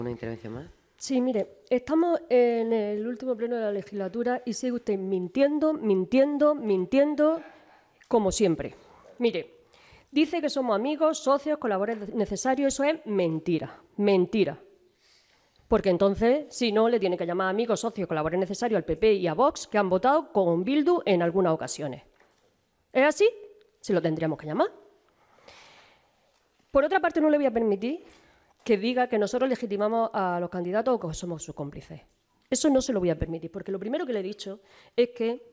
¿Una intervención más? Sí, mire, estamos en el último pleno de la legislatura y sigue usted mintiendo, como siempre. Mire, dice que somos amigos, socios, colaboradores necesarios, eso es mentira, mentira. Porque entonces, si no, le tiene que llamar amigos, socios, colaboradores necesarios al PP y a Vox, que han votado con Bildu en algunas ocasiones. ¿Es así? Se lo tendríamos que llamar. Por otra parte, no le voy a permitir que diga que nosotros legitimamos a los candidatos o que somos sus cómplices. Eso no se lo voy a permitir, porque lo primero que le he dicho es que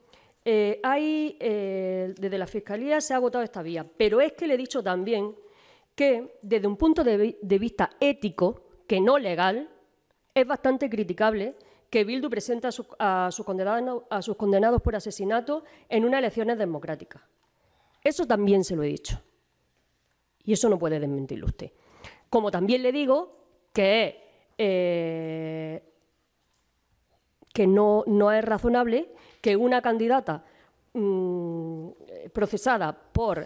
desde la Fiscalía se ha agotado esta vía, pero es que le he dicho también que desde un punto de vista ético, que no legal, es bastante criticable que Bildu presente a sus condenados por asesinato en unas elecciones democráticas. Eso también se lo he dicho. Y eso no puede desmentirlo usted. Como también le digo que no es razonable que una candidata procesada por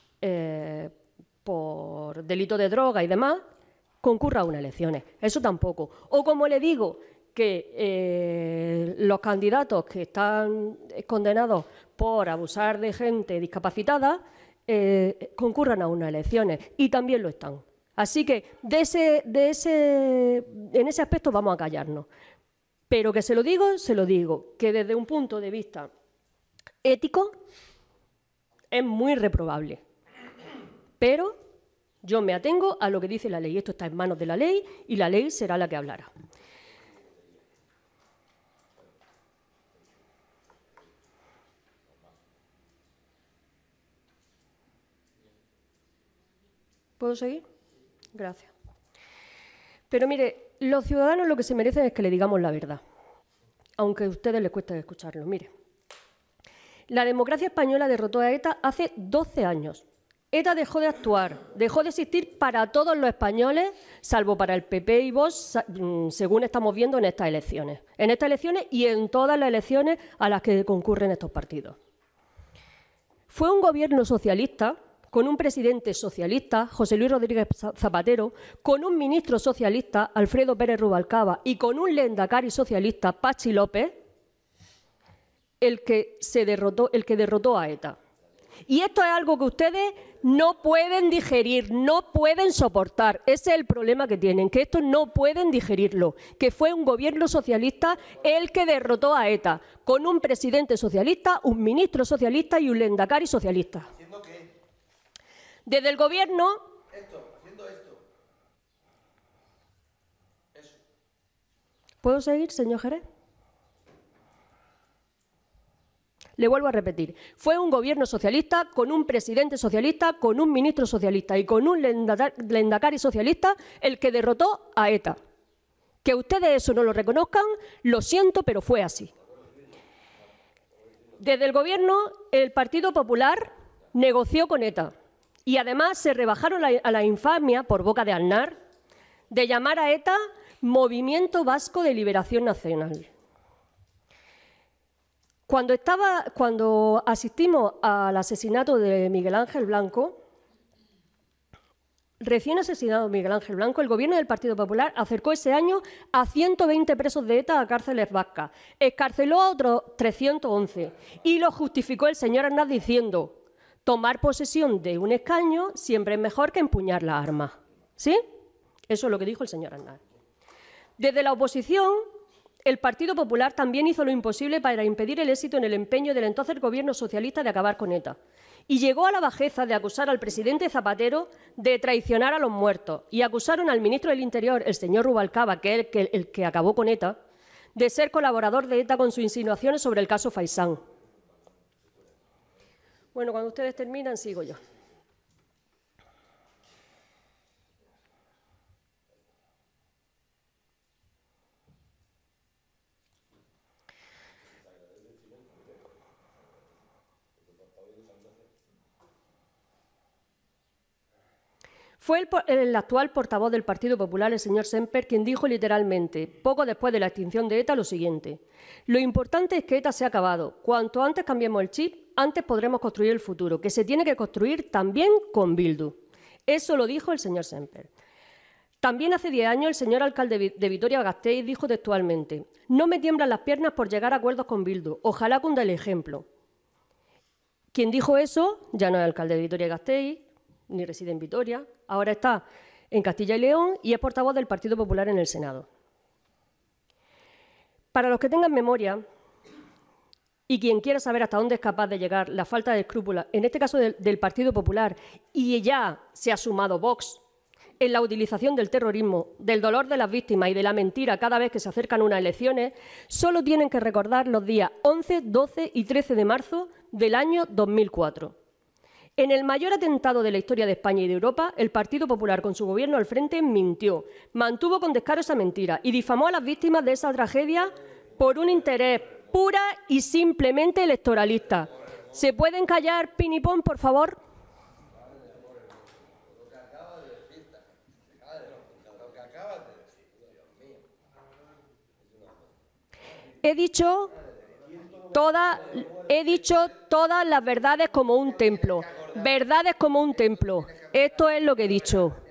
delito de droga y demás concurra a unas elecciones. Eso tampoco. O como le digo que los candidatos que están condenados por abusar de gente discapacitada concurran a unas elecciones, y también lo están. Así que en ese aspecto vamos a callarnos. Pero que se lo digo, que desde un punto de vista ético es muy reprobable. Pero yo me atengo a lo que dice la ley. Esto está en manos de la ley y la ley será la que hablará. ¿Puedo seguir? Gracias. Pero mire, los ciudadanos lo que se merecen es que le digamos la verdad, aunque a ustedes les cueste escucharlo. Mire, la democracia española derrotó a ETA hace 12 años. ETA dejó de actuar, dejó de existir para todos los españoles, salvo para el PP y Vox, según estamos viendo en estas elecciones. En estas elecciones y en todas las elecciones a las que concurren estos partidos. Fue un gobierno socialista, con un presidente socialista, José Luis Rodríguez Zapatero, con un ministro socialista, Alfredo Pérez Rubalcaba, y con un lehendakari socialista, Patxi López, el que derrotó a ETA. Y esto es algo que ustedes no pueden digerir, no pueden soportar. Ese es el problema que tienen, que esto no pueden digerirlo, que fue un gobierno socialista el que derrotó a ETA, con un presidente socialista, un ministro socialista y un lehendakari socialista. ¿Haciendo qué? Desde el Gobierno... Haciendo esto. Eso. ¿Puedo seguir, señor Jerez? Le vuelvo a repetir. Fue un gobierno socialista, con un presidente socialista, con un ministro socialista y con un lehendakari socialista el que derrotó a ETA. Que ustedes eso no lo reconozcan, lo siento, pero fue así. Desde el Gobierno, el Partido Popular negoció con ETA. Y además se rebajaron a la infamia, por boca de Aznar, de llamar a ETA Movimiento Vasco de Liberación Nacional. Cuando asistimos al asesinato de Miguel Ángel Blanco, recién asesinado Miguel Ángel Blanco, el Gobierno del Partido Popular acercó ese año a 120 presos de ETA a cárceles vascas, excarceló a otros 311 y lo justificó el señor Aznar diciendo: tomar posesión de un escaño siempre es mejor que empuñar las armas. ¿Sí? Eso es lo que dijo el señor Aznar. Desde la oposición, el Partido Popular también hizo lo imposible para impedir el éxito en el empeño del entonces Gobierno socialista de acabar con ETA. Y llegó a la bajeza de acusar al presidente Zapatero de traicionar a los muertos. Y acusaron al ministro del Interior, el señor Rubalcaba, que es el que acabó con ETA, de ser colaborador de ETA con sus insinuaciones sobre el caso Faisán. Bueno, cuando ustedes terminan, sigo yo. Fue el actual portavoz del Partido Popular, el señor Semper, quien dijo literalmente, poco después de la extinción de ETA, lo siguiente: lo importante es que ETA se ha acabado. Cuanto antes cambiemos el chip, antes podremos construir el futuro, que se tiene que construir también con Bildu. Eso lo dijo el señor Semper. También hace 10 años el señor alcalde de Vitoria-Gasteiz dijo textualmente: no me tiemblan las piernas por llegar a acuerdos con Bildu, ojalá cunda el ejemplo. Quien dijo eso ya no es alcalde de Vitoria-Gasteiz, ni reside en Vitoria, ahora está en Castilla y León y es portavoz del Partido Popular en el Senado. Para los que tengan memoria, y quien quiera saber hasta dónde es capaz de llegar la falta de escrúpulos, en este caso del Partido Popular, y ya se ha sumado Vox, en la utilización del terrorismo, del dolor de las víctimas y de la mentira cada vez que se acercan unas elecciones, solo tienen que recordar los días 11, 12 y 13 de marzo del año 2004. En el mayor atentado de la historia de España y de Europa, el Partido Popular, con su gobierno al frente, mintió, mantuvo con descaro esa mentira y difamó a las víctimas de esa tragedia por un interés pura y simplemente electoralista. ¿Se pueden callar, Pinipón, por favor? He dicho todas las verdades como un templo. Verdades como un templo. Esto es lo que he dicho.